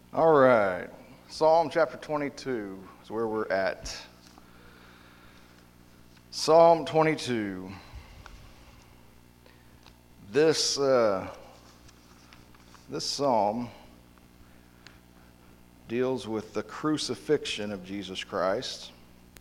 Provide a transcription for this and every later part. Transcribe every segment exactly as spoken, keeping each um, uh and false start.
All right, Psalm chapter twenty-two is where we're at. Psalm twenty-two. This uh, this psalm deals with the crucifixion of Jesus Christ.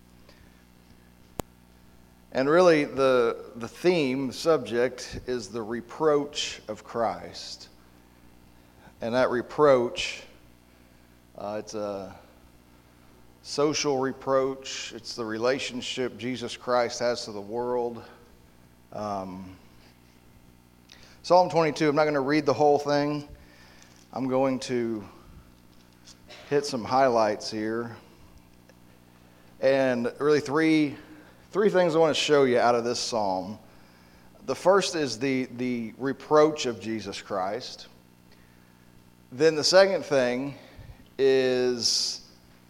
And really the the theme, the subject, is the reproach of Christ. And that reproach, uh, it's a social reproach. It's the relationship Jesus Christ has to the world. Um, Psalm twenty-two, I'm not going to read the whole thing. I'm going to hit some highlights here. And really three three things I want to show you out of this psalm. The first is the, the reproach of Jesus Christ. Then the second thing is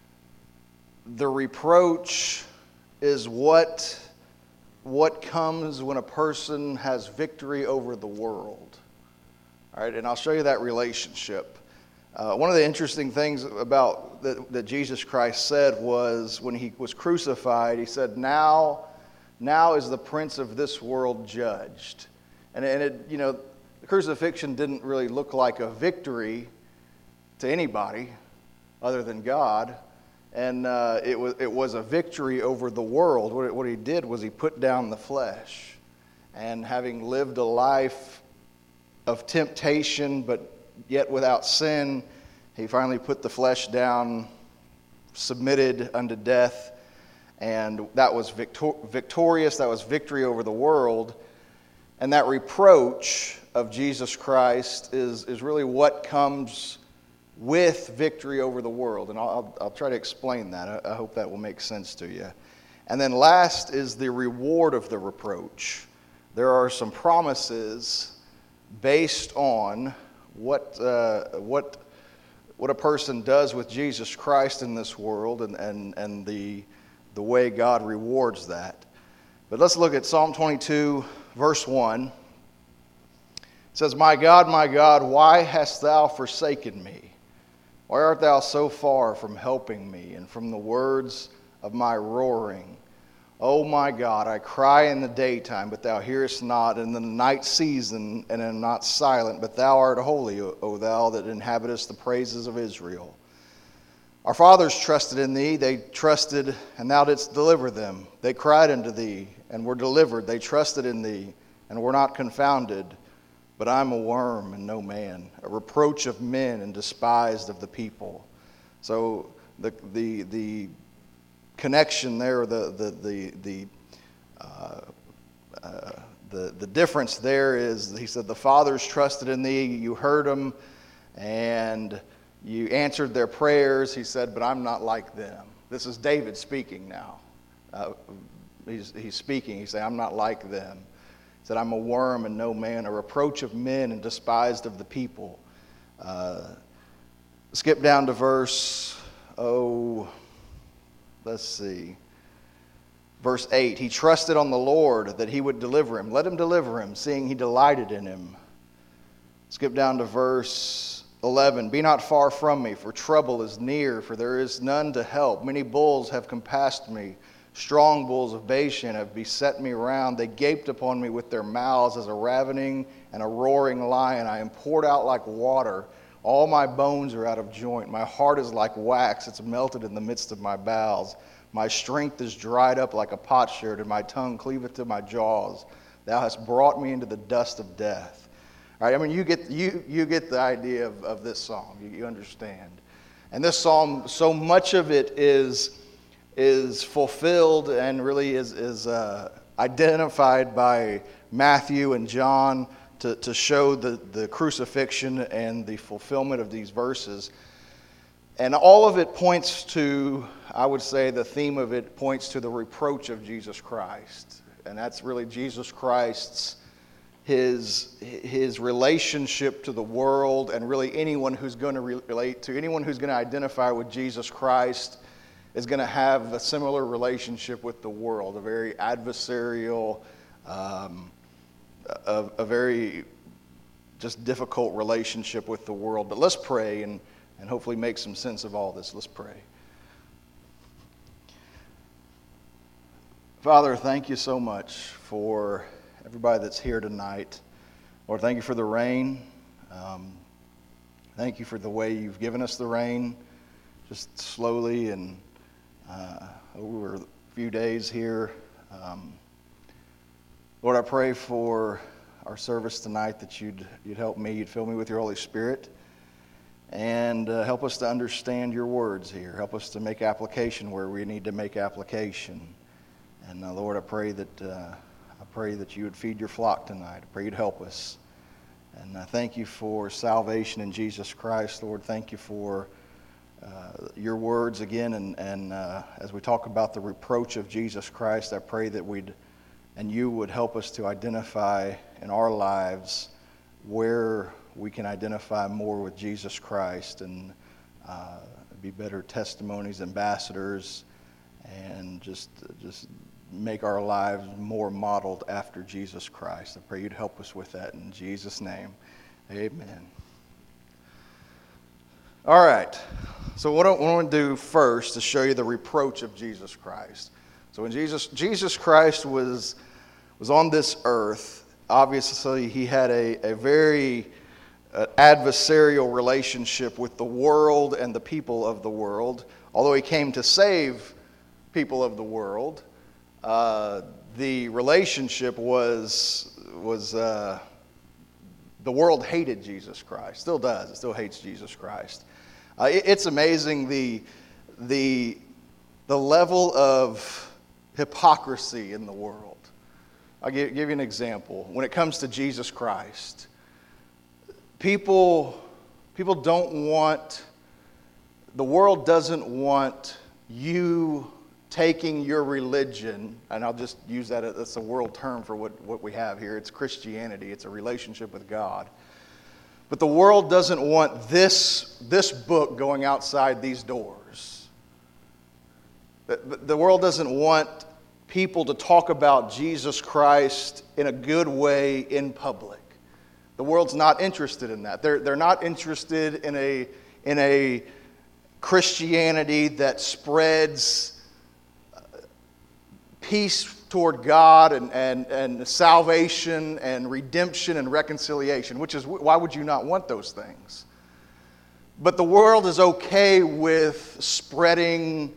the reproach is what, what comes when a person has victory over the world. All right, and I'll show you that relationship. Uh, one of the interesting things about that, that Jesus Christ said was when he was crucified, he said, now, now is the prince of this world judged. And, and it, you know, the crucifixion didn't really look like a victory to anybody other than God. And uh, it was it was a victory over the world. What, what he did was he put down the flesh. And having lived a life of temptation, but yet without sin, he finally put the flesh down, submitted unto death, and that was victor- victorious. That was victory over the world. And that reproach of Jesus Christ is, is really what comes with victory over the world. And I'll, I'll try to explain that. I, I hope that will make sense to you. And then last is the reward of the reproach. There are some promises based on what uh, what what a person does with Jesus Christ in this world, and, and, and the the way God rewards that. But let's look at Psalm twenty-two, verse one. It says, "My God, my God, why hast thou forsaken me? Why art thou so far from helping me, and from the words of my roaring? O my God, I cry in the daytime, but thou hearest not, in the night season, and am not silent, but thou art holy, O thou that inhabitest the praises of Israel. Our fathers trusted in thee, they trusted, and thou didst deliver them. They cried unto thee, and were delivered. They trusted in thee, and were not confounded. But I am a worm and no man, a reproach of men and despised of the people." So the the the connection there, the the the the uh, uh, the the difference there is, he said, the fathers trusted in thee, you heard them, and you answered their prayers. He said, but I'm not like them. This is David speaking now. Uh, he's he's speaking. He's saying, I'm not like them. He said, I'm a worm and no man, a reproach of men and despised of the people. Uh, skip down to verse, oh, let's see. Verse eight, he trusted on the Lord that he would deliver him. Let him deliver him, seeing he delighted in him. Skip down to verse eleven. Be not far from me, for trouble is near, for there is none to help. Many bulls have compassed me. Strong bulls of Bashan have beset me round. They gaped upon me with their mouths as a ravening and a roaring lion. I am poured out like water. All my bones are out of joint. My heart is like wax. It's melted in the midst of my bowels. My strength is dried up like a potsherd, and my tongue cleaveth to my jaws. Thou hast brought me into the dust of death. All right, I mean, you get you you get the idea of, of this psalm. You, you understand. And this psalm, so much of it is is fulfilled and really is is uh, identified by Matthew and John to, to show the, the crucifixion and the fulfillment of these verses. And all of it points to, I would say the theme of it points to the reproach of Jesus Christ. And that's really Jesus Christ's, his, his relationship to the world, and really anyone who's going to relate to, anyone who's going to identify with Jesus Christ is going to have a similar relationship with the world, a very adversarial, um, a, a very just difficult relationship with the world. But let's pray and and hopefully make some sense of all this. Let's pray. Father, thank you so much for everybody that's here tonight. Lord, thank you for the rain. Um, thank you for the way you've given us the rain, just slowly and uh, over a few days here. Um, Lord, I pray for our service tonight that you'd you'd help me, you'd fill me with your Holy Spirit, and uh, help us to understand your words here. Help us to make application where we need to make application. And uh, Lord, I pray that uh, I pray that you would feed your flock tonight. I pray you'd help us. And I thank you for salvation in Jesus Christ, Lord. Thank you for uh, your words again. And, and uh, as we talk about the reproach of Jesus Christ, I pray that we'd and you would help us to identify in our lives where we can identify more with Jesus Christ and uh, be better testimonies, ambassadors, and just just make our lives more modeled after Jesus Christ. I pray you'd help us with that in Jesus' name. Amen. All right. So what I want to do first is show you the reproach of Jesus Christ. So when Jesus Jesus Christ was was on this earth, obviously he had a, a very uh, adversarial relationship with the world and the people of the world. Although he came to save people of the world, uh, the relationship was was uh, the world hated Jesus Christ. Still does. It still hates Jesus Christ. Uh, it, it's amazing the the the level of hypocrisy in the world. I'll give, give you an example. When it comes to Jesus Christ, people people don't want, the world doesn't want you taking your religion, and I'll just use that, that's a world term for what, what we have here. It's Christianity. It's a relationship with God. But the world doesn't want this, this book going outside these doors. The, the world doesn't want people to talk about Jesus Christ in a good way in public. The world's not interested in that. They're, they're not interested in a, in a Christianity that spreads peace toward God and, and, and salvation and redemption and reconciliation, which is, why would you not want those things? But the world is okay with spreading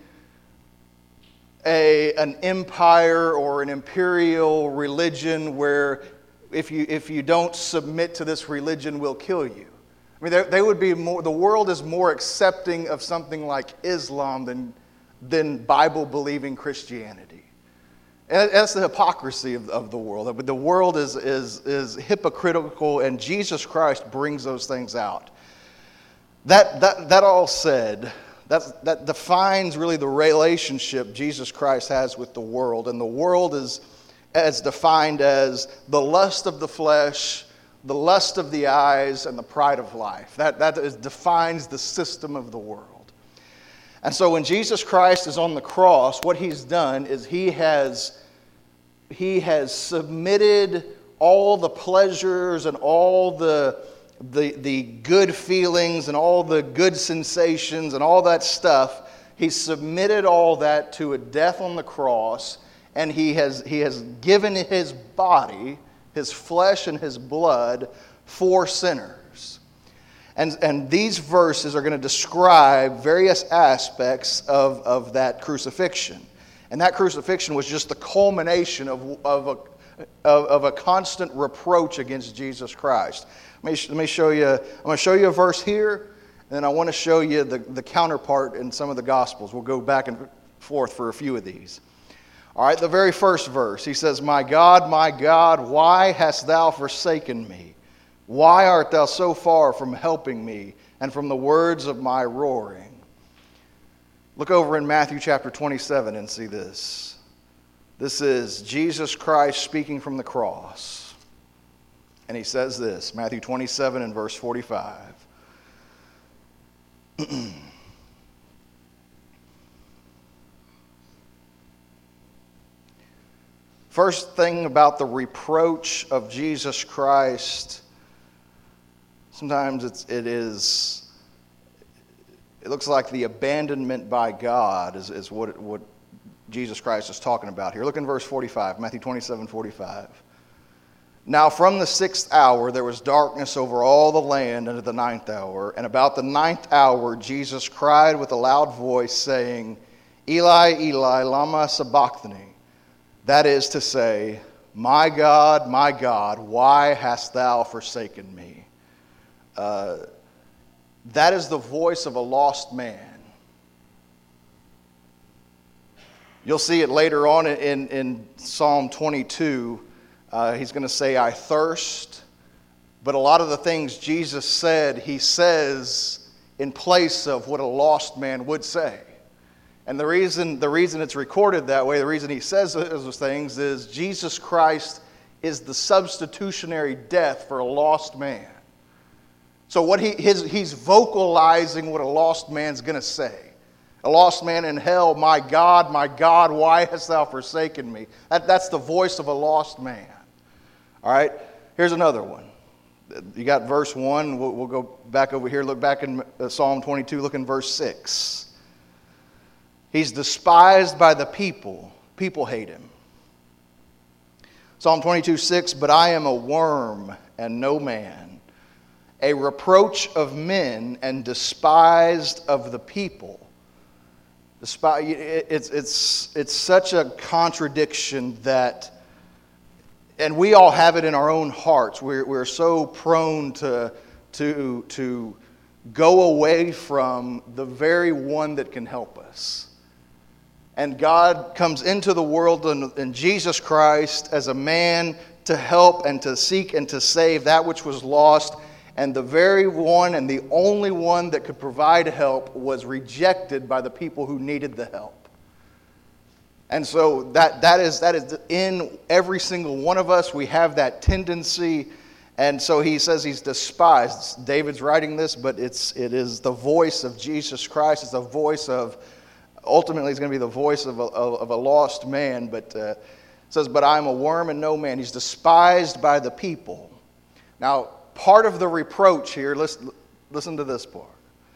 A, an empire or an imperial religion where if you if you don't submit to this religion, we'll kill you. I mean, they, they would be more. The world is more accepting of something like Islam than than Bible-believing Christianity. And that's the hypocrisy of, of the world. But the world is is is hypocritical, and Jesus Christ brings those things out. That that that all said, That, that defines really the relationship Jesus Christ has with the world. And the world is as defined as the lust of the flesh, the lust of the eyes, and the pride of life. That, that is, defines the system of the world. And so when Jesus Christ is on the cross, what he's done is he has, he has submitted all the pleasures and all the The, the good feelings and all the good sensations and all that stuff, he submitted all that to a death on the cross, and he has, he has given his body, his flesh and his blood for sinners. And, and these verses are going to describe various aspects of, of that crucifixion. And that crucifixion was just the culmination of, of, a, of, of a constant reproach against Jesus Christ. Let me, let me show you, I'm going to show you a verse here, and then I want to show you the, the counterpart in some of the Gospels. We'll go back and forth for a few of these. All right, the very first verse, he says, "My God, my God, why hast thou forsaken me? Why art thou so far from helping me and from the words of my roaring?" Look over in Matthew chapter twenty-seven and see this. This is Jesus Christ speaking from the cross. And he says this, Matthew twenty-seven and verse forty-five. First thing about the reproach of Jesus Christ, sometimes it's, it is it looks like the abandonment by God is, is what, what Jesus Christ is talking about here. Look in verse forty-five, Matthew twenty-seven, forty-five. Now from the sixth hour there was darkness over all the land unto the ninth hour. And about the ninth hour Jesus cried with a loud voice, saying, Eli, Eli, lama sabachthani. That is to say, My God, my God, why hast thou forsaken me? Uh, that is the voice of a lost man. You'll see it later on in, in Psalm twenty-two. Uh, he's going to say, I thirst. But a lot of the things Jesus said, he says in place of what a lost man would say. And the reason, the reason it's recorded that way, the reason he says those things is Jesus Christ is the substitutionary death for a lost man. So what he, his, he's vocalizing what a lost man's going to say. A lost man in hell, my God, my God, why hast thou forsaken me? That, that's the voice of a lost man. All right, here's another one. You got verse one. We'll, we'll go back over here. Look back in Psalm twenty-two. Look in verse six. He's despised by the people. People hate him. Psalm twenty-two, six. But I am a worm and no man, a reproach of men and despised of the people. It's, it's, it's such a contradiction that, and we all have it in our own hearts. We're, we're so prone to, to, to go away from the very one that can help us. And God comes into the world in, in Jesus Christ as a man to help and to seek and to save that which was lost. And the very one and the only one that could provide help was rejected by the people who needed the help. And so that, that is that is in every single one of us. We have that tendency. And so he says he's despised. David's writing this, but it's it is the voice of Jesus Christ. It's the voice of, ultimately it's going to be the voice of a, of a lost man. But uh, it says, but I'm a worm and no man. He's despised by the people. Now, part of the reproach here, listen, listen to this part.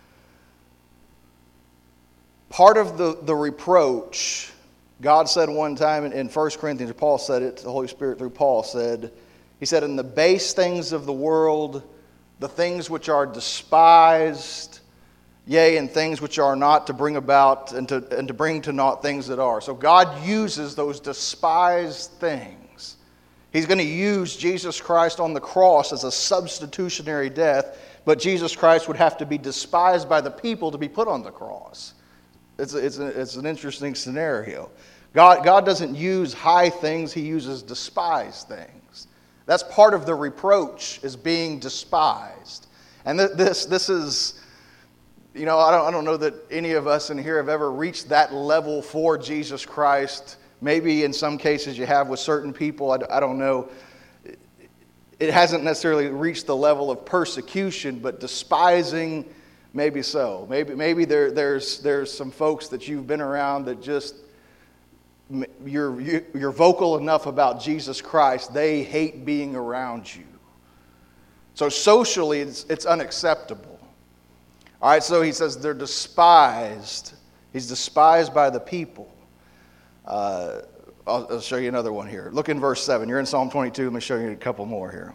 Part of the, the reproach, God said one time in First Corinthians, Paul said it, the Holy Spirit through Paul said, he said, in the base things of the world, the things which are despised, yea, and things which are not, to bring about and to, and to bring to naught things that are. So God uses those despised things. He's going to use Jesus Christ on the cross as a substitutionary death, but Jesus Christ would have to be despised by the people to be put on the cross. It's, a, it's, a, it's an interesting scenario. God, God doesn't use high things, he uses despised things. That's part of the reproach, is being despised. And th- this, this is, you know, I don't, I don't know that any of us in here have ever reached that level for Jesus Christ. Maybe in some cases you have with certain people, I, I don't know. It hasn't necessarily reached the level of persecution, but despising, maybe so. Maybe maybe there there's there's some folks that you've been around that just, you're you're vocal enough about Jesus Christ, they hate being around you. So socially, it's it's unacceptable. All right, so he says they're despised. He's despised by the people. Uh, I'll, I'll show you another one here. Look in verse seven. You're in Psalm twenty-two. Let me show you a couple more here.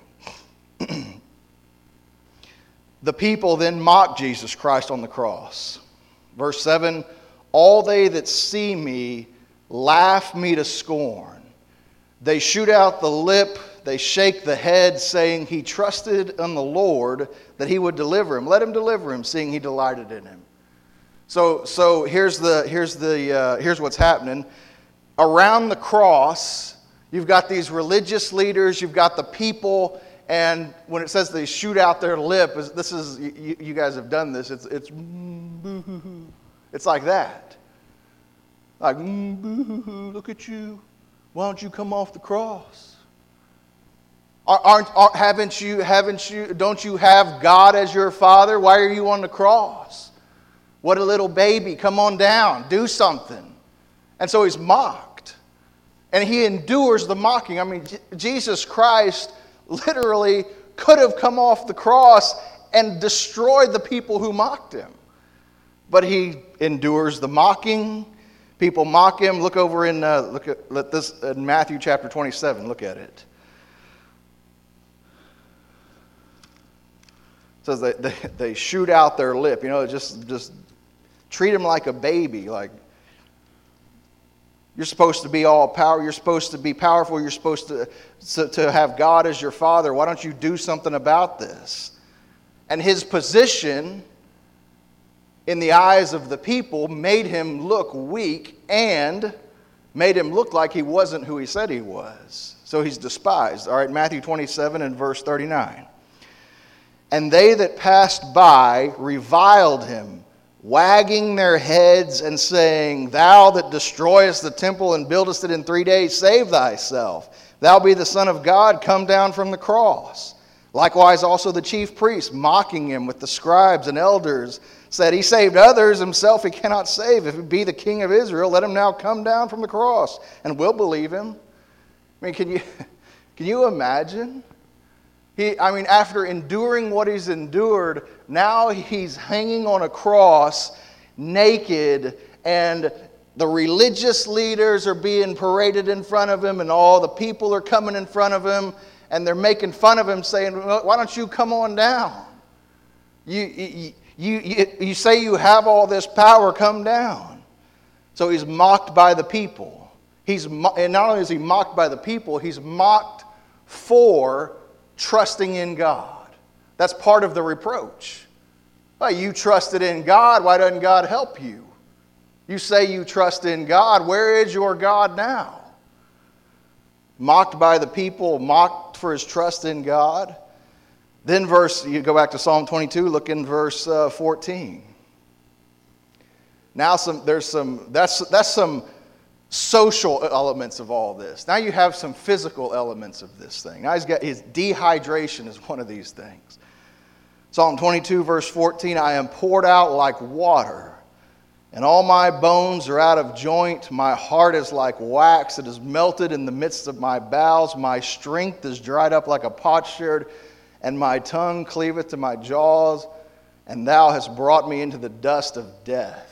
The people then mock Jesus Christ on the cross. Verse seven, all they that see me laugh me to scorn. They shoot out the lip, they shake the head, saying, he trusted in the Lord that he would deliver him. Let him deliver him, seeing he delighted in him. So, so here's the here's the uh, here's what's happening. Around the cross, you've got these religious leaders, you've got the people. And when it says they shoot out their lip, this is, you, you guys have done this, it's it's boo-hoo-hoo. It's like that. Like, boo-hoo-hoo, look at you. Why don't you come off the cross? Aren't, aren't, haven't you, haven't you, don't you have God as your Father? Why are you on the cross? What a little baby, come on down, do something. And so he's mocked. And he endures the mocking. I mean, Jesus Christ literally could have come off the cross and destroyed the people who mocked him. but he endures the mocking. People mock him. Look over in uh, look at let this in Matthew chapter twenty-seven. Look at it. It says they, they, they shoot out their lip. You know, just just treat him like a baby. Like, you're supposed to be all power. You're supposed to be powerful. You're supposed to, to, to have God as your father. Why don't you do something about this? And his position in the eyes of the people made him look weak and made him look like he wasn't who he said he was. So he's despised. All right, Matthew twenty-seven and verse thirty-nine. And they that passed by reviled him, wagging their heads and saying, Thou that destroyest the temple and buildest it in three days, save thyself. Thou be the Son of God, come down from the cross. Likewise also the chief priests, mocking him with the scribes and elders, said, He saved others, himself he cannot save. If he be the King of Israel, let him now come down from the cross, and we'll believe him. I mean, can you, can you imagine? He, I mean, after enduring what he's endured, now he's hanging on a cross, naked, and the religious leaders are being paraded in front of him, and all the people are coming in front of him, and they're making fun of him, saying, Why don't you come on down? You, you, you, you, you say you have all this power, come down. So he's mocked by the people. He's, and not only is he mocked by the people, he's mocked for trusting in God. That's part of the reproach. Well, you trusted in God, why doesn't God help you? You say you trust in God, where is your God now? Mocked by the people, mocked for his trust in God. Then verse, you go back to Psalm twenty-two, look in verse uh, fourteen. Now some, there's some, that's, that's some social elements of all this. Now you have some physical elements of this thing. Now he's got his dehydration is one of these things. Psalm twenty-two verse fourteen, I am poured out like water, and all my bones are out of joint. My heart is like wax, it is melted in the midst of my bowels. My strength is dried up like a potsherd, and my tongue cleaveth to my jaws, and thou hast brought me into the dust of death.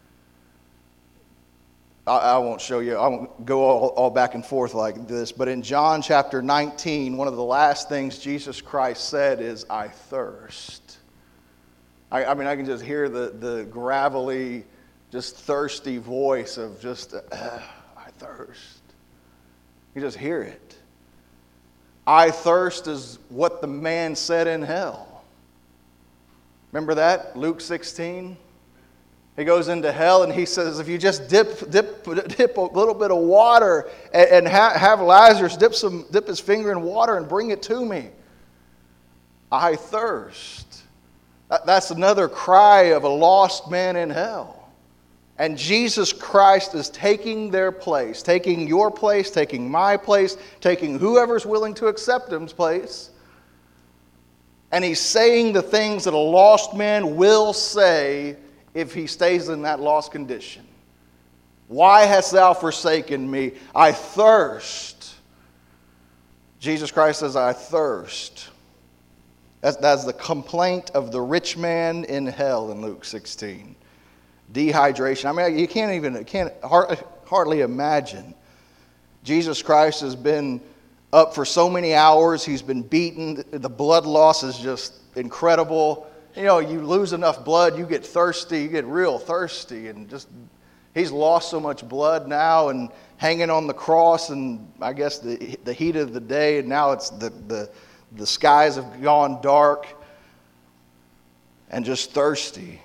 I won't show you, I won't go all, all back and forth like this, but in John chapter nineteen, one of the last things Jesus Christ said is, I thirst. I, I mean, I can just hear the, the gravelly, just thirsty voice of just, uh, I thirst. You just hear it. I thirst is what the man said in hell. Remember that? Luke sixteen? He goes into hell and he says, if you just dip dip, dip a little bit of water and, and ha- have Lazarus dip, some, dip his finger in water and bring it to me. I thirst. That, that's another cry of a lost man in hell. And Jesus Christ is taking their place, taking your place, taking my place, taking whoever's willing to accept him's place. And he's saying the things that a lost man will say if he stays in that lost condition. Why hast thou forsaken me? I thirst. Jesus Christ says, I thirst. That's, that's the complaint of the rich man in hell in Luke sixteen. Dehydration. I mean, you can't even, can't hardly imagine. Jesus Christ has been up for so many hours. He's been beaten. The blood loss is just incredible. You know, you lose enough blood, you get thirsty, you get real thirsty, and just, he's lost so much blood now and hanging on the cross, and I guess the the heat of the day, and now it's the, the, the skies have gone dark, and just thirsty.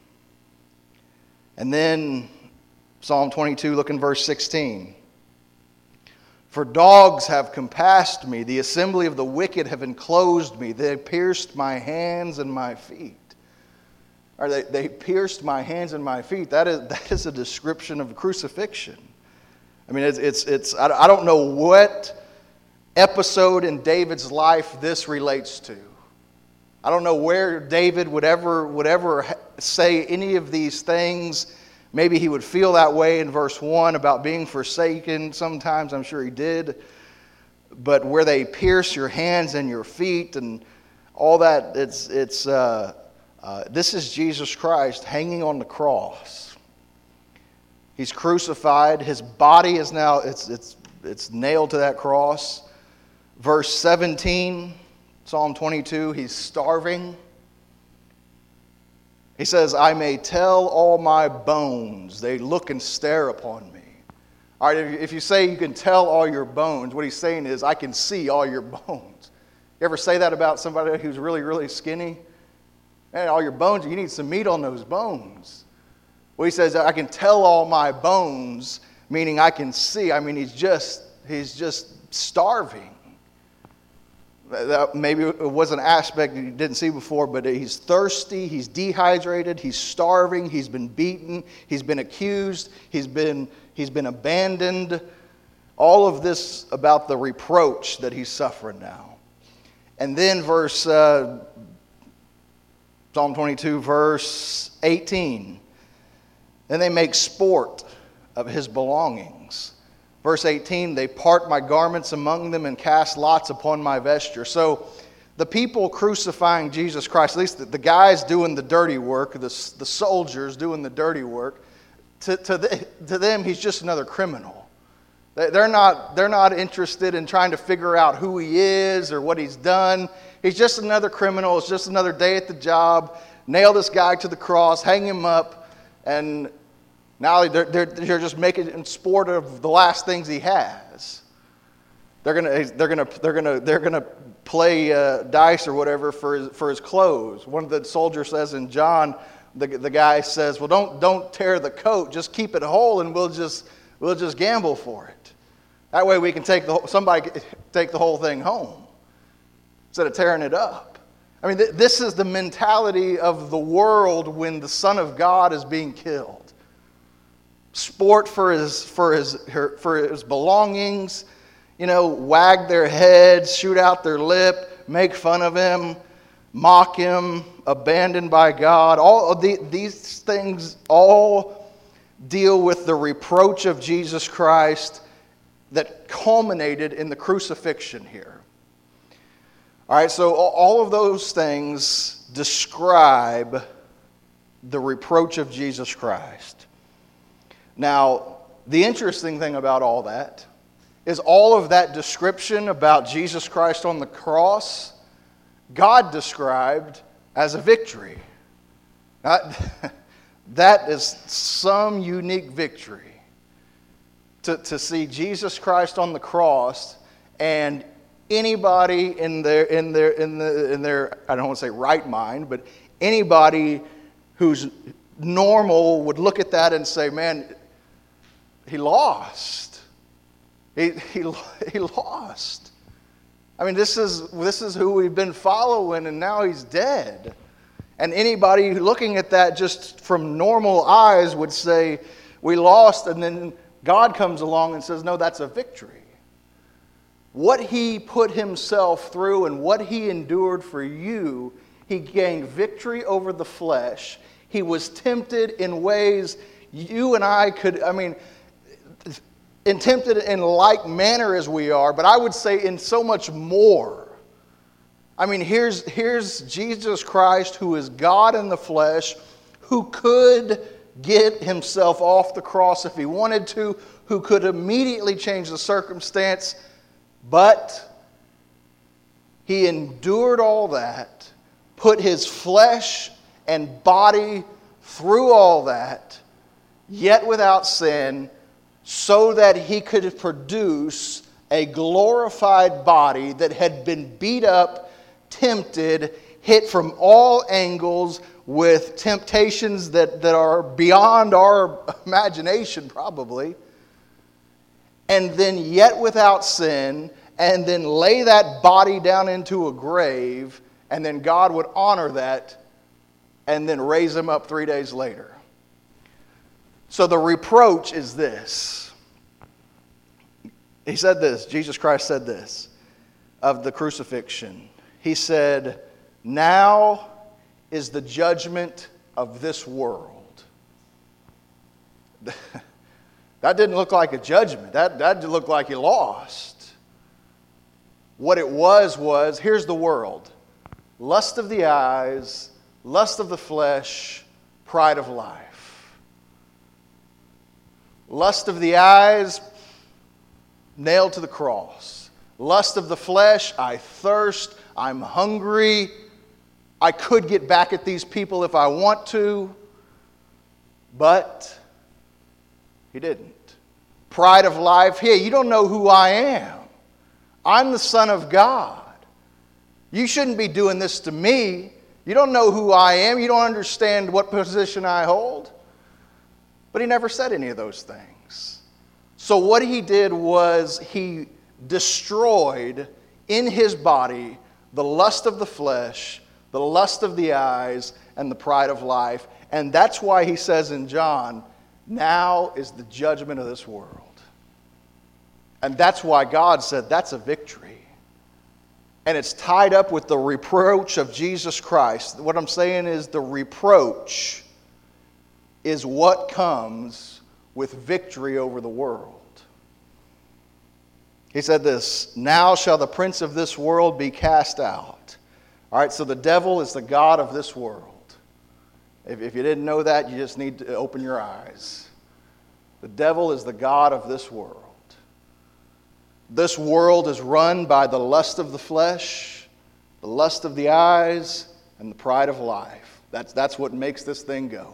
And then Psalm twenty-two, look in verse sixteen. For dogs have compassed me, the assembly of the wicked have enclosed me. They pierced my hands and my feet. Or they, they pierced my hands and my feet. That is, that is a description of crucifixion. I mean, it's, it's, it's I, I don't know what episode in David's life this relates to. I don't know where David would ever, would ever say any of these things. Maybe he would feel that way in verse one about being forsaken. Sometimes I'm sure he did. But where they pierce your hands and your feet and all that, it's, it's uh, Uh, this is Jesus Christ hanging on the cross. He's crucified. His body is now, it's, it's, it's nailed to that cross. Verse seventeen, Psalm twenty-two, he's starving. He says, I may tell all my bones, they look and stare upon me. All right, if you say you can tell all your bones, what he's saying is, I can see all your bones. You ever say that about somebody who's really, really skinny? Man, all your bones, you need some meat on those bones. Well, he says, I can tell all my bones, meaning I can see. I mean, he's just, he's just starving. That maybe it was an aspect that you didn't see before, but he's thirsty, he's dehydrated, he's starving, he's been beaten, he's been accused, he's been, he's been abandoned. All of this about the reproach that he's suffering now. And then verse, uh, Psalm twenty-two, verse eighteen. Then they make sport of his belongings. Verse eighteen, they part my garments among them and cast lots upon my vesture. So the people crucifying Jesus Christ, at least the, the guys doing the dirty work, the, the soldiers doing the dirty work, to, to, the, to them he's just another criminal. They're not, they're not interested in trying to figure out who he is or what he's done. He's just another criminal. It's just another day at the job. Nail this guy to the cross, hang him up, and now they're, they're, they're just making sport of the last things he has. They're gonna they're gonna they're gonna they're gonna play uh, dice or whatever for his, for his clothes. One of the soldiers says in John, the the guy says, "Well, don't don't tear the coat. Just keep it whole, and we'll just we'll just gamble for it. That way we can take the somebody take the whole thing home instead of tearing it up." I mean, th- this is the mentality of the world when the Son of God is being killed. Sport for his for his her, for his belongings, you know, wag their heads, shoot out their lip, make fun of him, mock him, abandoned by God. All of the, these things all deal with the reproach of Jesus Christ that culminated in the crucifixion here. All right, so all of those things describe the reproach of Jesus Christ. Now, the interesting thing about all that is all of that description about Jesus Christ on the cross, God described as a victory. Now, that is some unique victory. To, to see Jesus Christ on the cross and anybody in their in their in the in their I don't want to say right mind, but anybody who's normal would look at that and say, "Man, he lost. He he he lost." I mean, this is this is who we've been following, and now he's dead. And anybody looking at that just from normal eyes would say, "We lost," and then God comes along and says, "No, that's a victory." What he put himself through and what he endured for you, he gained victory over the flesh. He was tempted in ways you and I could, I mean, and tempted in like manner as we are, but I would say in so much more. I mean, here's, here's Jesus Christ, who is God in the flesh, who could get himself off the cross if he wanted to, who could immediately change the circumstance, but he endured all that, put his flesh and body through all that, yet without sin, so that he could produce a glorified body that had been beat up, tempted, hit from all angles with temptations that, that are beyond our imagination probably, and then yet without sin, and then lay that body down into a grave, and then God would honor that and then raise him up three days later. So the reproach is this. He said this, Jesus Christ said this of the crucifixion. He said, "Now is the judgment of this world." That didn't look like a judgment. That, that looked like he lost. What it was was, here's the world. Lust of the eyes, lust of the flesh, pride of life. Lust of the eyes, nailed to the cross. Lust of the flesh, I thirst, I'm hungry. I could get back at these people if I want to, but he didn't. Pride of life, hey, you don't know who I am. I'm the Son of God. You shouldn't be doing this to me. You don't know who I am. You don't understand what position I hold. But he never said any of those things. So what he did was he destroyed in his body the lust of the flesh, the lust of the eyes, and the pride of life. And that's why he says in John, now is the judgment of this world. And that's why God said that's a victory. And it's tied up with the reproach of Jesus Christ. What I'm saying is the reproach is what comes with victory over the world. He said this, now shall the prince of this world be cast out. All right, so the devil is the god of this world. If, if you didn't know that, you just need to open your eyes. The devil is the god of this world. This world is run by the lust of the flesh, the lust of the eyes, and the pride of life. That's, that's what makes this thing go.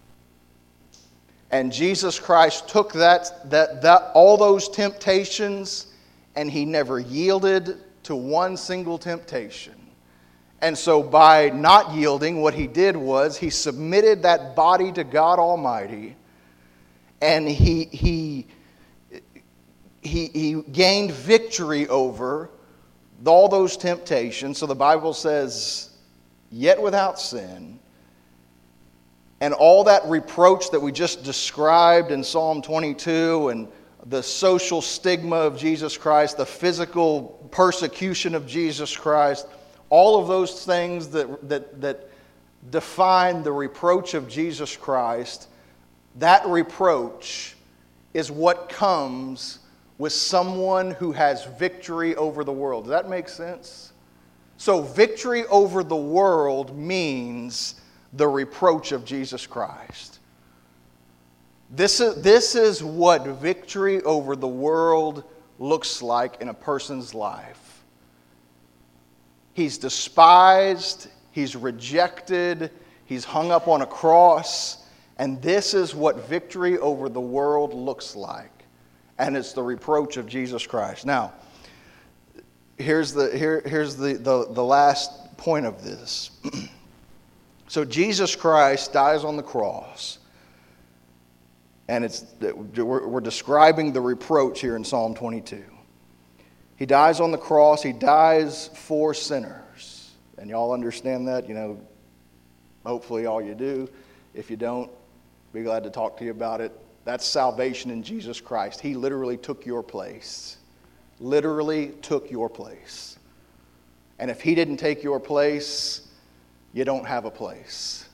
And Jesus Christ took that, that, that, all those temptations, and he never yielded to one single temptation. And so by not yielding, what he did was he submitted that body to God Almighty, and he he he, he gained victory over all those temptations. So the Bible says, yet without sin. And all that reproach that we just described in Psalm twenty-two, and the social stigma of Jesus Christ, the physical persecution of Jesus Christ, all of those things that, that, that define the reproach of Jesus Christ, that reproach is what comes with someone who has victory over the world. Does that make sense? So victory over the world means the reproach of Jesus Christ. This is, this is what victory over the world looks like in a person's life. He's despised, he's rejected, he's hung up on a cross, and this is what victory over the world looks like. And it's the reproach of Jesus Christ. Now, here's the, here, here's the, the, the last point of this. So Jesus Christ dies on the cross. And it's we're, we're describing the reproach here in Psalm twenty-two. He dies on the cross. He dies for sinners. And y'all understand that? You know, hopefully all you do. If you don't, be glad to talk to you about it. That's salvation in Jesus Christ. He literally took your place. Literally took your place. And if he didn't take your place, you don't have a place.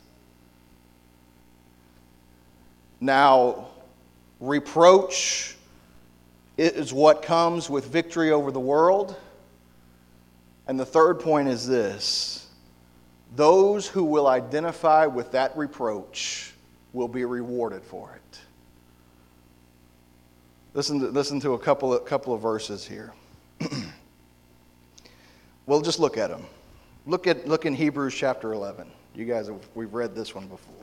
Now, reproach is what comes with victory over the world. And the third point is this: those who will identify with that reproach will be rewarded for it. Listen to, listen to a couple of, couple of verses here. We'll just look at them. Look at look in Hebrews chapter eleven. You guys, have, we've read this one before.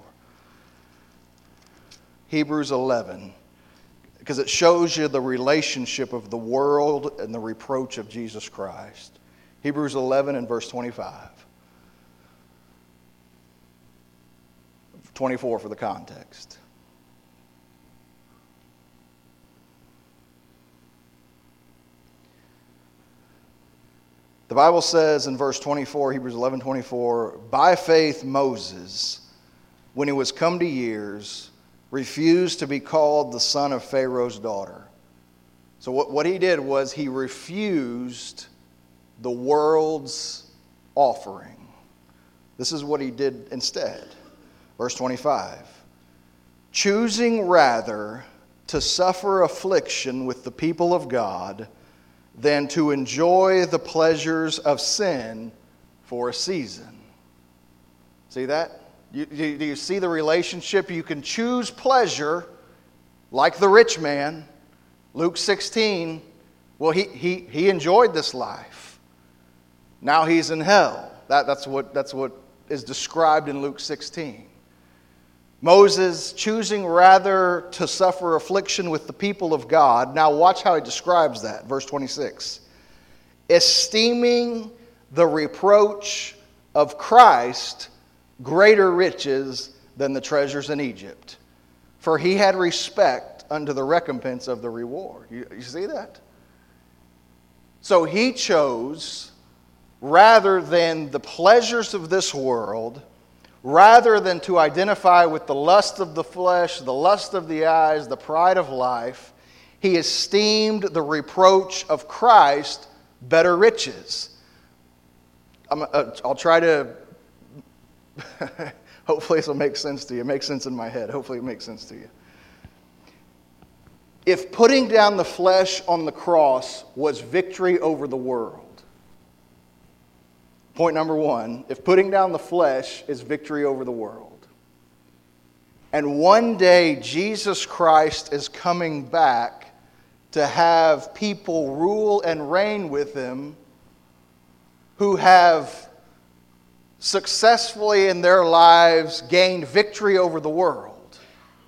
Hebrews eleven, because it shows you the relationship of the world and the reproach of Jesus Christ. Hebrews eleven and verse twenty-five. twenty-four for the context. The Bible says in verse twenty-four, Hebrews eleven twenty-four, by faith Moses, when he was come to years, refused to be called the son of Pharaoh's daughter. So what, what he did was he refused the world's offering. This is what he did instead. Verse twenty-five, choosing rather to suffer affliction with the people of God than to enjoy the pleasures of sin for a season. See that? You, you, do you see the relationship? You can choose pleasure like the rich man. Luke sixteen, well, he, he, he enjoyed this life. Now he's in hell. That, that's, what, that's what is described in Luke sixteen. Moses choosing rather to suffer affliction with the people of God. Now watch how he describes that. Verse twenty-six. Esteeming the reproach of Christ greater riches than the treasures in Egypt. For he had respect unto the recompense of the reward. You, you see that? So he chose, rather than the pleasures of this world, rather than to identify with the lust of the flesh, the lust of the eyes, the pride of life, he esteemed the reproach of Christ better riches. I'm, uh, I'll try to, hopefully this will make sense to you. It makes sense in my head. Hopefully it makes sense to you. If putting down the flesh on the cross was victory over the world, point number one, if putting down the flesh is victory over the world, and one day Jesus Christ is coming back to have people rule and reign with him who have successfully in their lives gained victory over the world,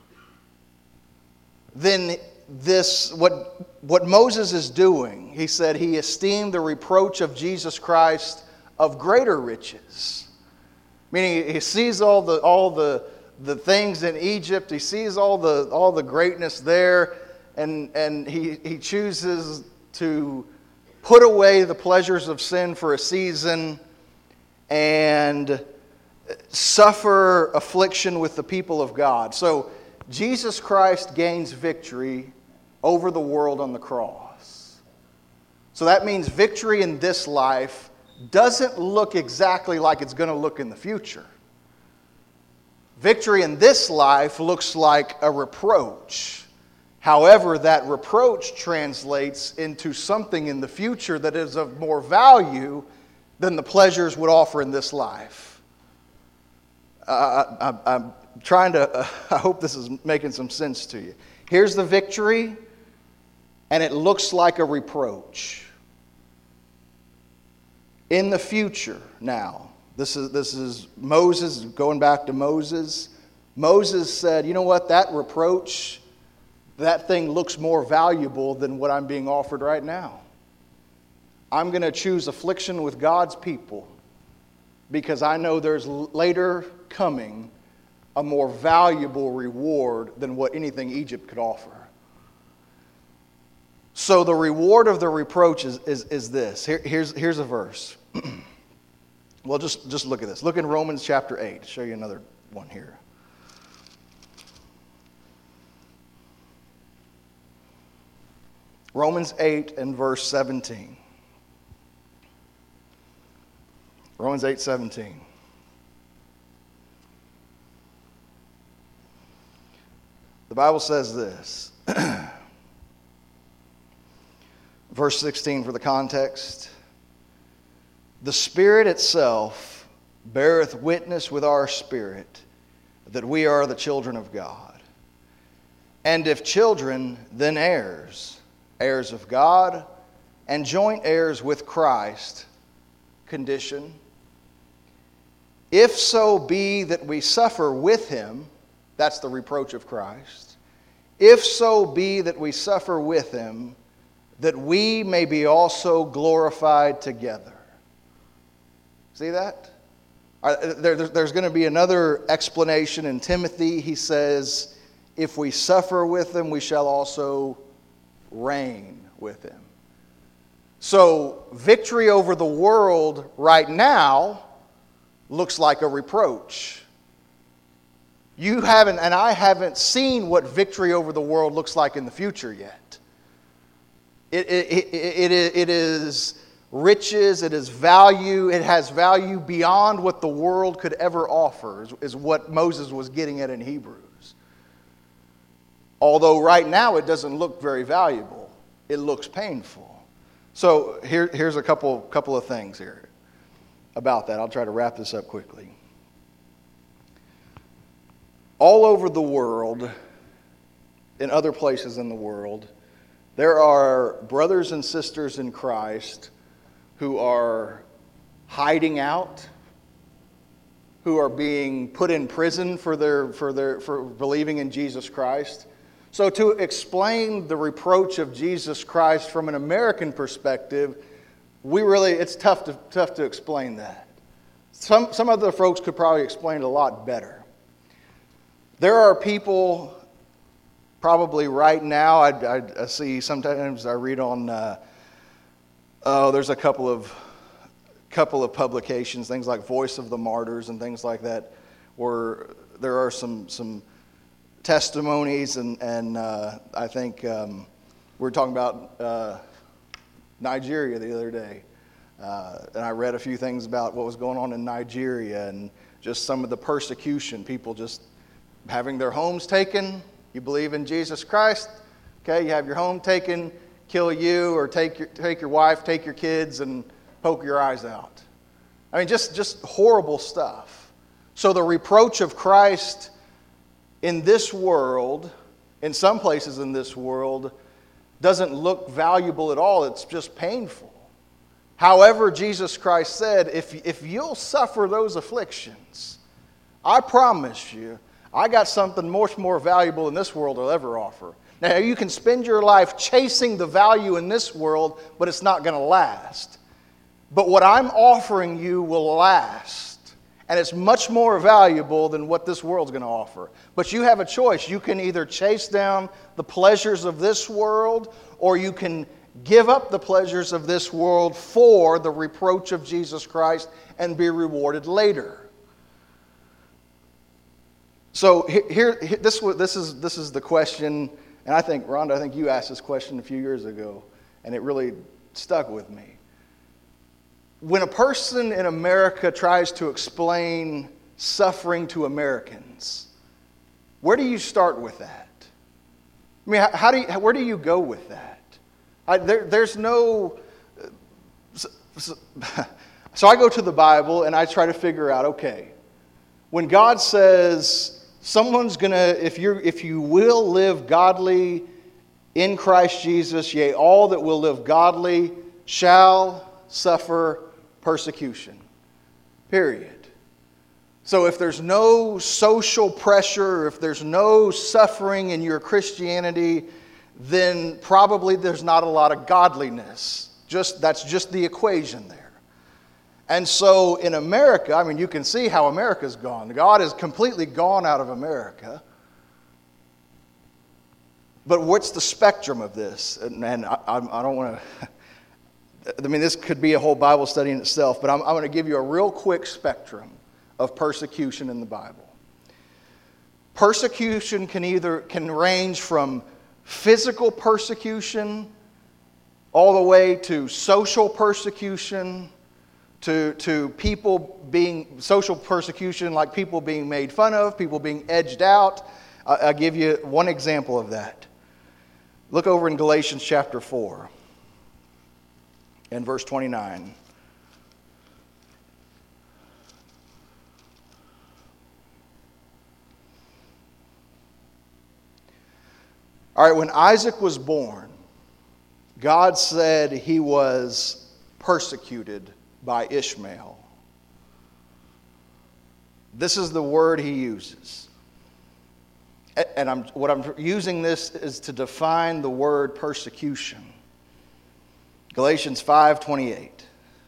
then this, what, what Moses is doing, he said he esteemed the reproach of Jesus Christ of greater riches. Meaning he sees all the all the, the things in Egypt, he sees all the all the greatness there, and, and he, he chooses to put away the pleasures of sin for a season and suffer affliction with the people of God. So Jesus Christ gains victory over the world on the cross. So that means victory in this life doesn't look exactly like it's going to look in the future. Victory in this life looks like a reproach. However, that reproach translates into something in the future that is of more value than the pleasures would offer in this life. Uh, I, I'm trying to, uh, I hope this is making some sense to you. Here's the victory, and it looks like a reproach. In the future now, this is, this is Moses, going back to Moses. Moses said, you know what, that reproach, that thing looks more valuable than what I'm being offered right now. I'm going to choose affliction with God's people because I know there's later coming a more valuable reward than what anything Egypt could offer. So the reward of the reproach is, is, is this. Here, here's, here's a verse. Well, just, just look at this. Look in Romans chapter eight. I'll show you another one here. Romans eight and verse seventeen. Romans eight seventeen. The Bible says this. Verse sixteen for the context. The Spirit itself beareth witness with our spirit that we are the children of God. And if children, then heirs, heirs of God, and joint heirs with Christ. Condition. If so be that we suffer with him, that's the reproach of Christ. If so be that we suffer with him, that we may be also glorified together. See that? There, there's going to be another explanation in Timothy. He says, if we suffer with him, we shall also reign with him. So victory over the world right now looks like a reproach. You haven't, and I haven't seen what victory over the world looks like in the future yet. It, it, it, it, it is riches, it is value, it has value beyond what the world could ever offer, is, is what Moses was getting at in Hebrews. Although right now it doesn't look very valuable, it looks painful. So here, here's a couple, couple of things here about that. I'll try to wrap this up quickly. all over the world, in other places in the world, there are brothers and sisters in Christ who are hiding out, who are being put in prison for their for their for believing in Jesus Christ. So to explain the reproach of Jesus Christ from an American perspective, we really it's tough to tough to explain that. Some some other folks could probably explain it a lot better. There are people probably right now, I, I, I see sometimes I read on, uh, oh, there's a couple of couple of publications, things like Voice of the Martyrs and things like that, where there are some some testimonies, and, and uh, I think um, we were talking about uh, Nigeria the other day, uh, and I read a few things about what was going on in Nigeria and just some of the persecution, people just having their homes taken. You believe in Jesus Christ, okay, you have your home taken, kill you, or take your, take your wife, take your kids, and poke your eyes out. I mean, just, just horrible stuff. So the reproach of Christ in this world, in some places in this world, doesn't look valuable at all. It's just painful. However, Jesus Christ said, if, if you'll suffer those afflictions, I promise you, I got something much more valuable in this world will ever offer. Now, you can spend your life chasing the value in this world, but it's not going to last. But what I'm offering you will last. And it's much more valuable than what this world's going to offer. But you have a choice. You can either chase down the pleasures of this world, or you can give up the pleasures of this world for the reproach of Jesus Christ and be rewarded later. So here, here this, this, is, this is the question, and I think, Rhonda, I think you asked this question a few years ago, and it really stuck with me. When a person in America tries to explain suffering to Americans, where do you start with that? I mean, how do you, where do you go with that? I, there, there's no... So, so I go to the Bible, and I try to figure out, okay, when God says... Someone's going to, if you if you will live godly in Christ Jesus, yea, all that will live godly shall suffer persecution. Period. So if there's no social pressure, if there's no suffering in your Christianity, then probably there's not a lot of godliness. Just that's just the equation there. And so in America, I mean, you can see how America's gone. God has completely gone out of America. But what's the spectrum of this? And, and I, I don't want to... I mean, this could be a whole Bible study in itself, but I'm, I'm going to give you a real quick spectrum of persecution in the Bible. Persecution can either can range from physical persecution all the way to social persecution, To, to people being, social persecution, like people being made fun of, people being edged out. I'll give you one example of that. Look over in Galatians chapter four and verse twenty-nine. All right, when Isaac was born, God said he was persecuted by Ishmael. This is the word he uses. And I'm, what I'm using this is to define the word persecution. Galatians five twenty-eight.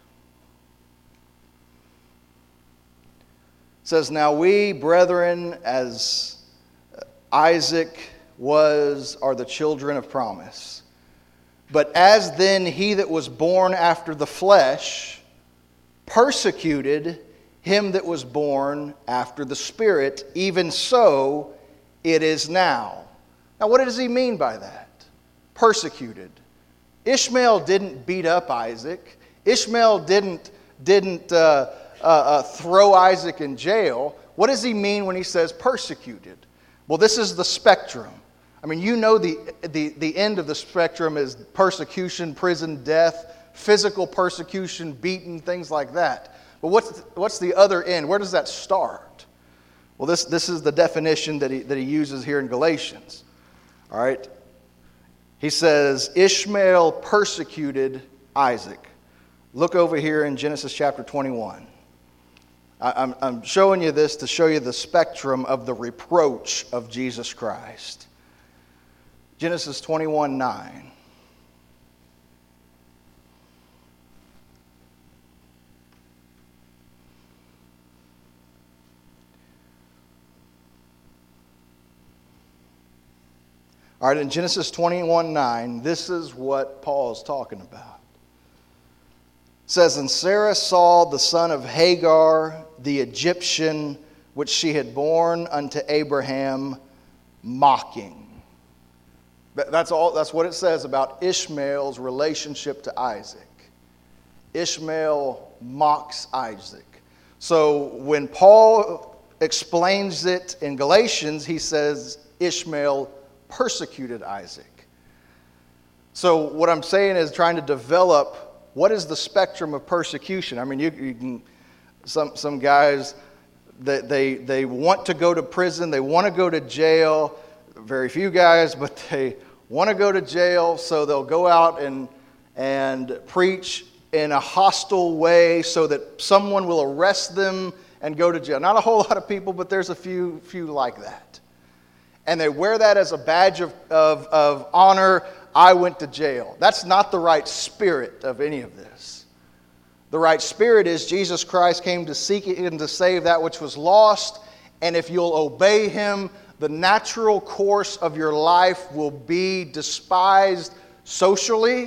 It says, "Now we, brethren, as Isaac was, are the children of promise. But as then he that was born after the flesh persecuted him that was born after the Spirit, even so it is now." Now, what does he mean by that? Persecuted. Ishmael didn't beat up Isaac. Ishmael didn't, didn't uh, uh, uh, throw Isaac in jail. What does he mean when he says persecuted? Well, this is the spectrum. I mean, you know the, the, the end of the spectrum is persecution, prison, death, physical persecution, beaten, things like that. But what's, what's the other end? Where does that start? Well, this, this is the definition that he, that he uses here in Galatians. All right? He says, Ishmael persecuted Isaac. Look over here in Genesis chapter twenty-one. I, I'm, I'm showing you this to show you the spectrum of the reproach of Jesus Christ. Genesis twenty-one nine. All right, in Genesis twenty-one nine, this is what Paul is talking about. It says, And Sarah saw the son of Hagar, the Egyptian, which she had borne unto Abraham, mocking. That's all. That's what it says about Ishmael's relationship to Isaac. Ishmael mocks Isaac. So when Paul explains it in Galatians, he says Ishmael persecuted Isaac. So what I'm saying is trying to develop what is the spectrum of persecution. I mean, you, you can some some guys that they they want to go to prison, they want to go to jail. Very few guys, but they want to go to jail, so they'll go out and and preach in a hostile way so that someone will arrest them and go to jail. Not a whole lot of people, but there's a few few like that. And they wear that as a badge of, of, of honor. I went to jail. That's not the right spirit of any of this. The right spirit is Jesus Christ came to seek and to save that which was lost. And if you'll obey Him, the natural course of your life will be despised socially,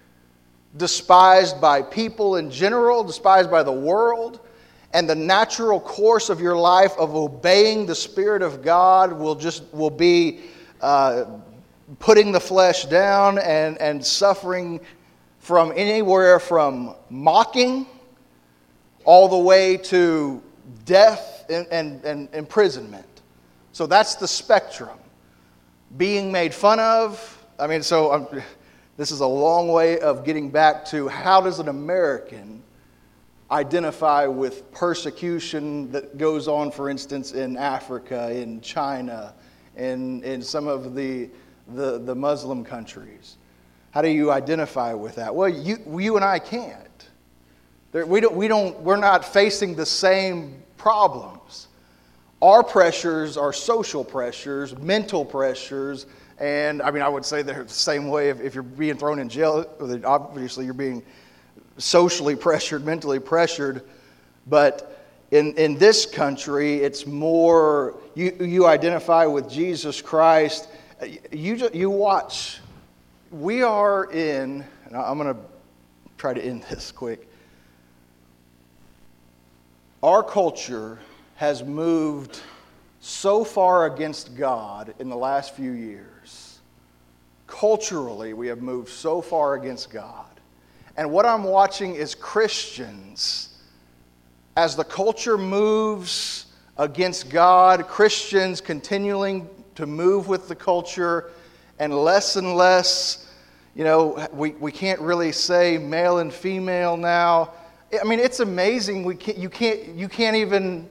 despised by people in general, despised by the world. And the natural course of your life of obeying the Spirit of God will just will be uh, putting the flesh down and, and suffering from anywhere from mocking all the way to death and, and, and imprisonment. So that's the spectrum. Being made fun of. I mean, so I'm, this is a long way of getting back to how does an American identify with persecution that goes on, for instance, in Africa, in China, in, in some of the, the, the Muslim countries. How do you identify with that? Well, you, you and I can't. There, we don't, we don't, we're not facing the same problems. Our pressures are social pressures, mental pressures, and I mean, I would say they're the same way if, if you're being thrown in jail, obviously you're being socially pressured, mentally pressured, but in, in this country, it's more, you, you identify with Jesus Christ. You, just, you watch. We are in, and I'm going to try to end this quick. Our culture has moved so far against God in the last few years. Culturally, we have moved so far against God. And what I'm watching is Christians, as the culture moves against God, Christians continuing to move with the culture, and less and less, you know, we, we can't really say male and female now. I mean, it's amazing. We can't, you can't, you can't even,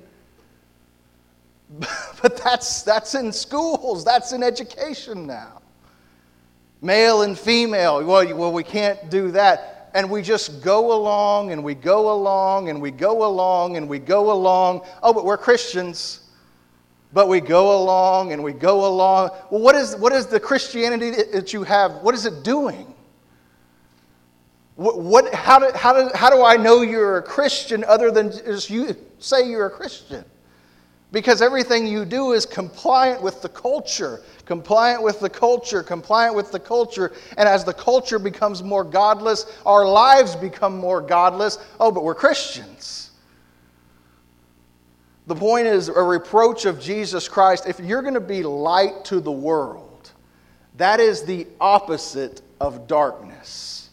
but that's, that's in schools, that's in education now. Male and female, well, well, we can't do that. And we just go along and we go along and we go along and we go along. Oh, but we're Christians. But we go along and we go along. Well, what is, what is the Christianity that you have? What is it doing? What, what, how, do, how, do, how do I know you're a Christian other than just you say you're a Christian? Because everything you do is compliant with the culture, compliant with the culture, compliant with the culture. And as the culture becomes more godless, our lives become more godless. Oh, but we're Christians. The point is a reproach of Jesus Christ. If you're going to be light to the world, that is the opposite of darkness.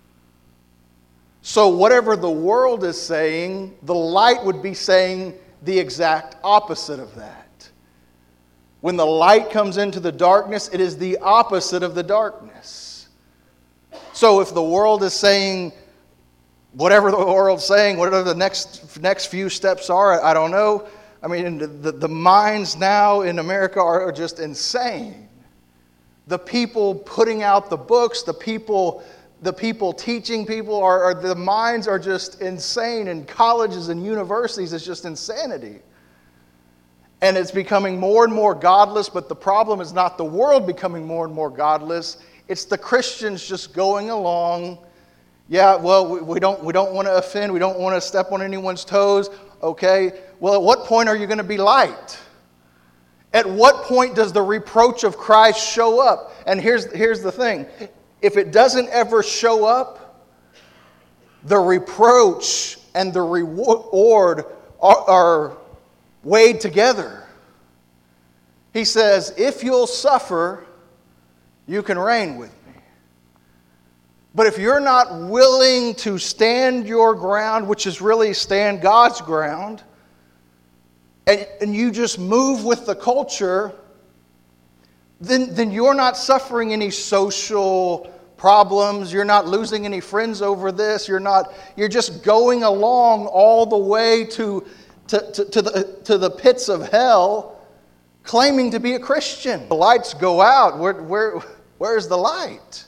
So whatever the world is saying, the light would be saying the exact opposite of that. When the light comes into the darkness, it is the opposite of the darkness. So if the world is saying, whatever the world's saying, whatever the next next few steps are, I don't know, I mean, the, the minds now in America are, are just insane. The people putting out the books, the people, the people teaching people, are, are the minds are just insane. In colleges and universities, it's just insanity. And it's becoming more and more godless, but the problem is not the world becoming more and more godless. It's the Christians just going along. Yeah, well, we, we don't we don't want to offend. We don't want to step on anyone's toes. Okay, well, at what point are you going to be light? At what point does the reproach of Christ show up? And here's, here's the thing. If it doesn't ever show up, the reproach and the reward are, are weighed together. He says, if you'll suffer, you can reign with me. But if you're not willing to stand your ground, which is really stand God's ground, and, and you just move with the culture, then, then you're not suffering any social problems. You're not losing any friends over this. You're not, you're just going along all the way to, to, to, to, the, to the pits of hell, claiming to be a Christian. The lights go out. Where, where, where's the light?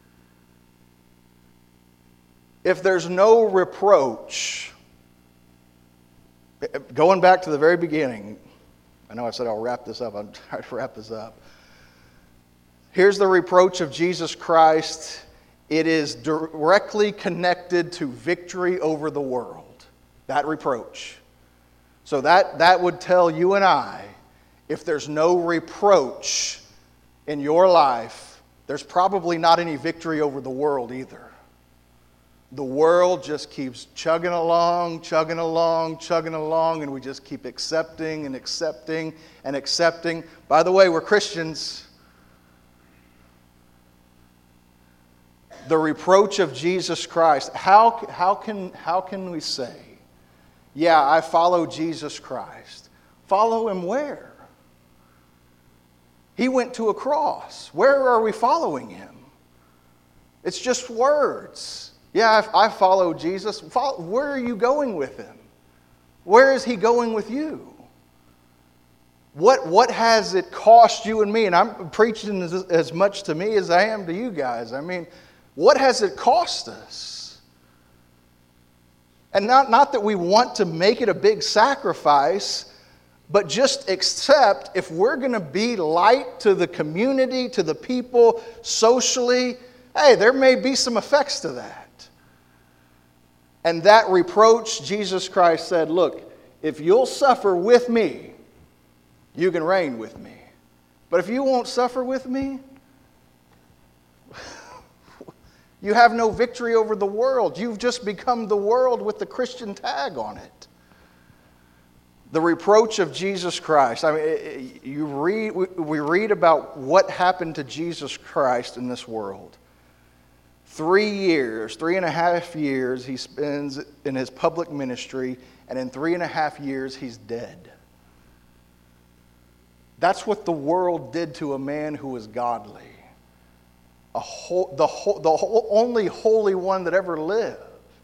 If there's no reproach, going back to the very beginning, I know I said I'll wrap this up. I'm trying to wrap this up. Here's the reproach of Jesus Christ. It is directly connected to victory over the world. That reproach. So that, that would tell you and I, if there's no reproach in your life, there's probably not any victory over the world either. The world just keeps chugging along, chugging along, chugging along, and we just keep accepting and accepting and accepting. By the way, we're Christians. The reproach of Jesus Christ. How, how, can, how can we say, yeah, I follow Jesus Christ? Follow him where? He went to a cross. Where are we following him? It's just words. Yeah, I, I follow Jesus. Follow, where are you going with him? Where is he going with you? What, what has it cost you and me? And I'm preaching as, as much to me as I am to you guys. I mean, what has it cost us? And not, not that we want to make it a big sacrifice, but just accept if we're going to be light to the community, to the people, socially, hey, there may be some effects to that. And that reproach, Jesus Christ said, look, if you'll suffer with me, you can reign with me. But if you won't suffer with me, you have no victory over the world. You've just become the world with the Christian tag on it. The reproach of Jesus Christ. I mean, you read, we read about what happened to Jesus Christ in this world. Three years, three and a half years he spends in his public ministry, and in three and a half years he's dead. That's what the world did to a man who was godly. A whole, the, whole, the whole, only holy one that ever lived.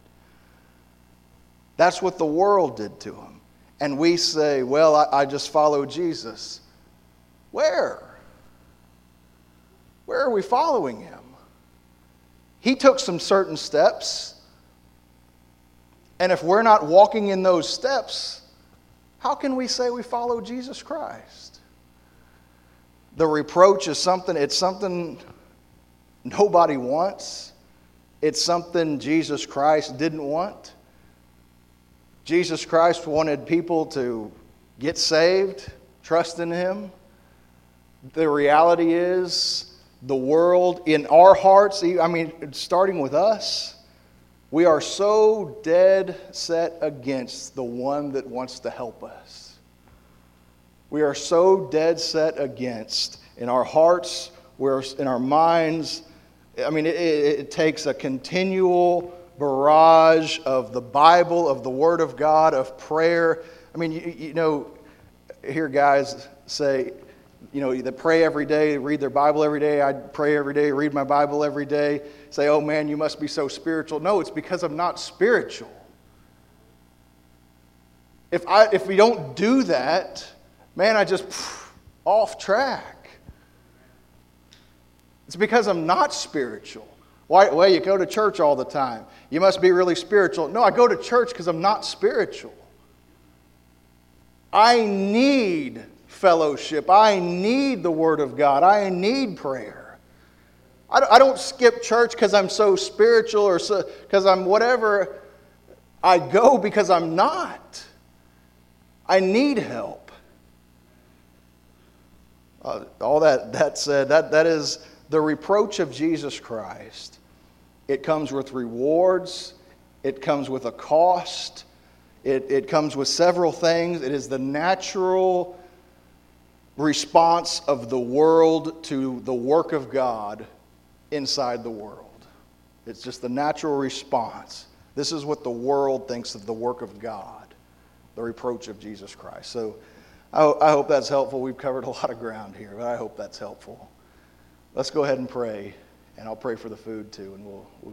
That's what the world did to him. And we say, well, I, I just follow Jesus. Where? Where are we following him? He took some certain steps. And if we're not walking in those steps, how can we say we follow Jesus Christ? The reproach is something, it's something nobody wants. It's something Jesus Christ didn't want. Jesus Christ wanted people to get saved, trust in him. The reality is, the world, in our hearts, I mean, starting with us, we are so dead set against the one that wants to help us. We are so dead set against, in our hearts, we're in our minds. I mean, it, it, it takes a continual barrage of the Bible, of the Word of God, of prayer. I mean, you, you know, hear guys say, you know, they pray every day, read their Bible every day. I pray every day, read my Bible every day. Say, oh man, you must be so spiritual. No, it's because I'm not spiritual. if I if we don't do that, man, I just pff, off track. It's because I'm not spiritual. Why? Well, you go to church all the time. You must be really spiritual. No, I go to church because I'm not spiritual. I need fellowship. I need the Word of God. I need prayer. I don't skip church because I'm so spiritual or because I'm whatever. I go because I'm not. I need help. Uh, all that, that said, that, that is the reproach of Jesus Christ. It comes with rewards. It comes with a cost. It, it comes with several things. It is the natural response of the world to the work of God inside the world. It's just the natural response. This is what the world thinks of the work of God, the reproach of Jesus Christ. So I, I hope that's helpful. We've covered a lot of ground here, but I hope that's helpful. Let's go ahead and pray, and I'll pray for the food too, and we'll, we'll